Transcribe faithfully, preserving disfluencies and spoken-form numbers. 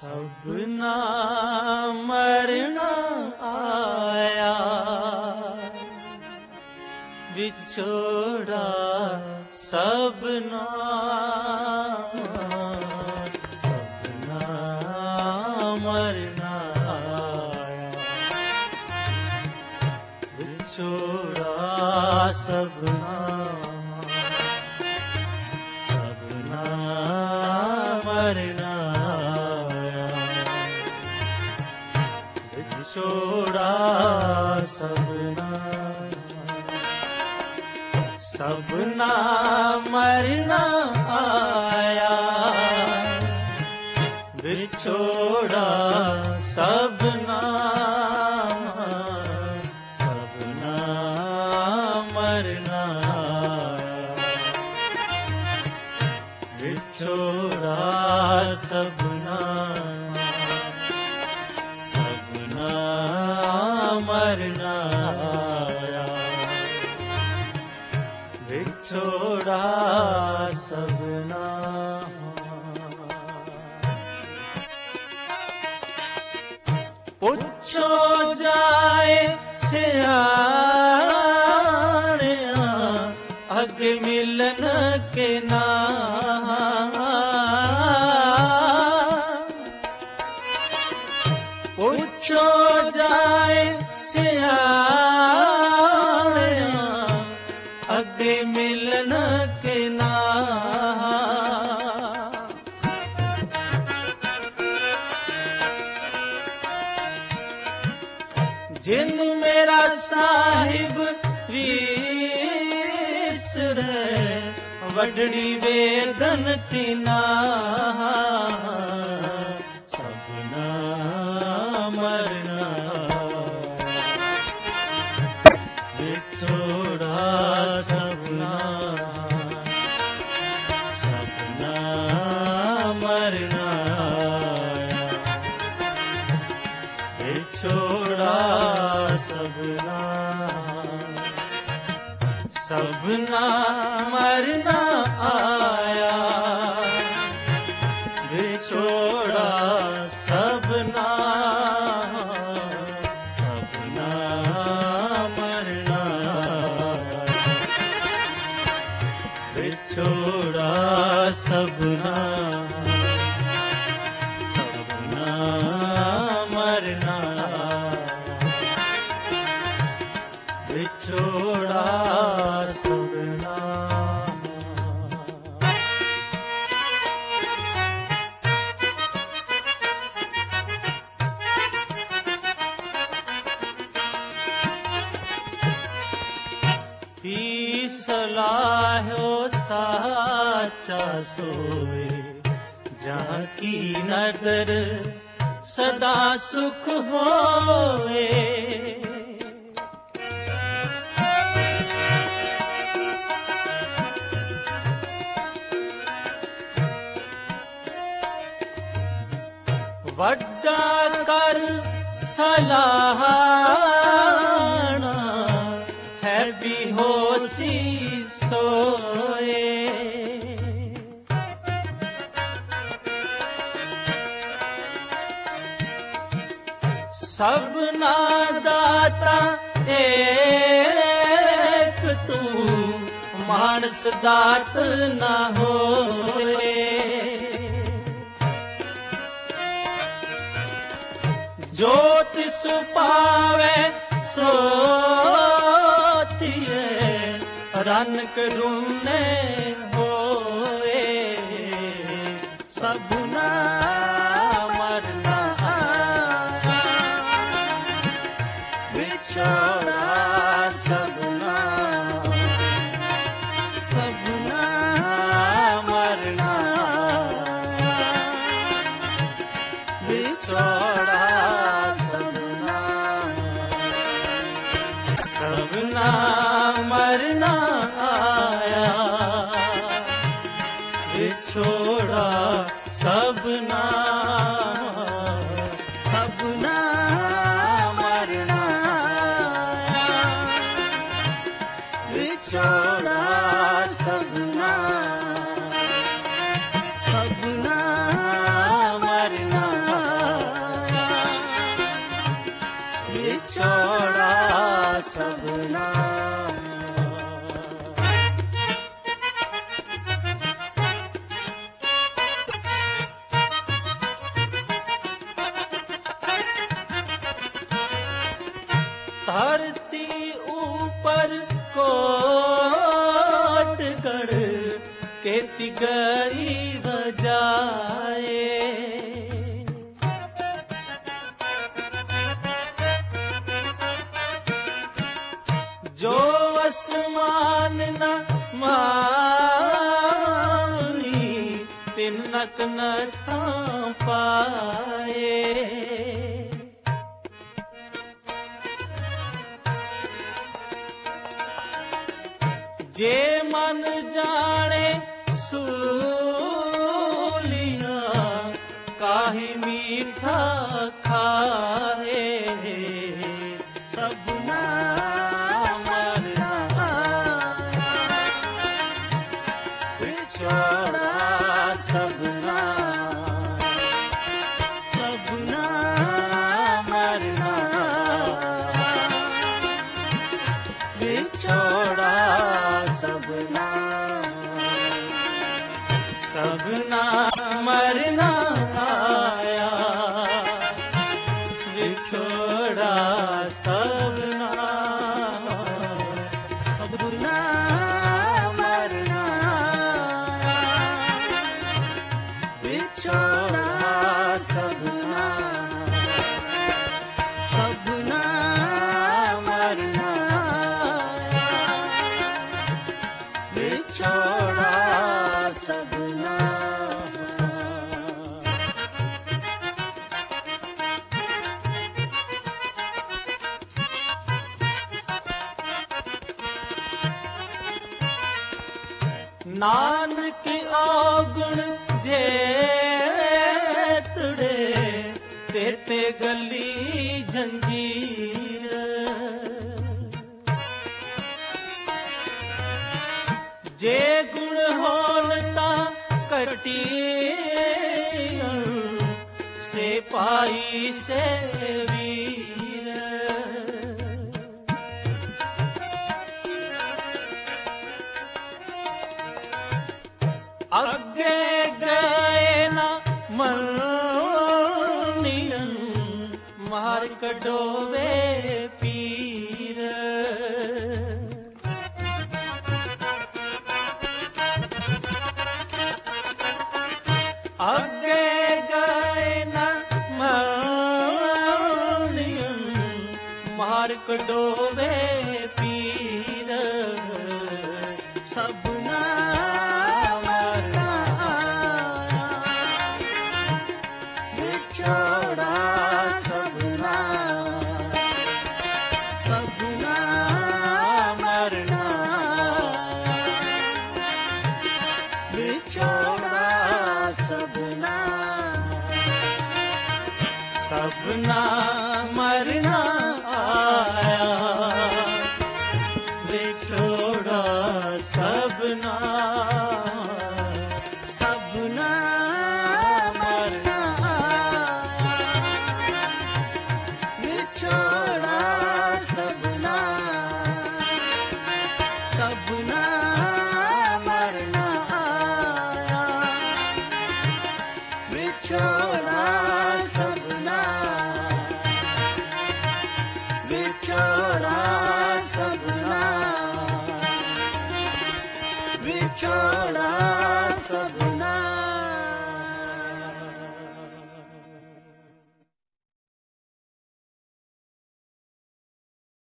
सबना मरना आया, बिछोड़ा सबना, सबना मरना आया, बिछोड़ा सबना, सबना मरना आया, बिछोड़ा सबना, सबना मरना आया, बिछोड़ा सबना, सबना मरना आया, बिछोड़ा सबना, सबना मरना आया, बिछोड़ा सबना। पूछो जाए सियाणिया अग मिलन के ना, पूछो जाए सियाणिया अग मिलन के ना, जिन मेरा साहिब विसरे वडड़ी वेदन तीना, सबना मरना बिछोड़ा सबना, सबना मरना बिछोड़ा सबना, सबना मरना आया, बिछोड़ा सबना, सबना मरना बिछोड़ा सबना, सबना मरना बिछोड़ा सबना। पी सलाहो साचा सोए, जहाँ की नदर सदा सुख होए, वड्डा कर सलाहना है बेहोशी सोए, सबना दाता एक तू मानस दात ना होए, जो तिस पावे सोतिए रन करुणे होए, सबना मरना आया, बिछोड़ा सबना, सबना मरना बिछोड़ा सबना, सबना मरना आया, बिछोड़ा सबना, सबना मरना आया, बिछोड़ा सबना, सबना मरना धरती ऊपर कोटगढ़ केती गई बजाए। जो आसमान न मानी तिनक न था पाए। जे मन जाने सूलिया काहि मीठा खाए। सबना मरना बिछोड़ा सबना, सबना मरना बिछोड़ा सबना, सबना मरना आया बिछोड़ा सबना, सबना मरना बिछोड़ा सबना, सबना मरना बिछोड़ा सबना। नानक औगुण जेतड़े तेते गली जंजीर। जे गुण होलता कटी से पाई से वीर। अगे गए ना मनियन मार कढोवे पीर। अगे गए ना मनियन मार कढोवे पीर। सबना बिछोड़ा सबना, सबना मरना बिछोड़ा सबना, सबना मरना आया बिछोड़ा सबना, सबना मरना बिछोड़ा सबना, सबना मरना बिछोड़ा सबना, बिछोड़ा सबना, बिछोड़ा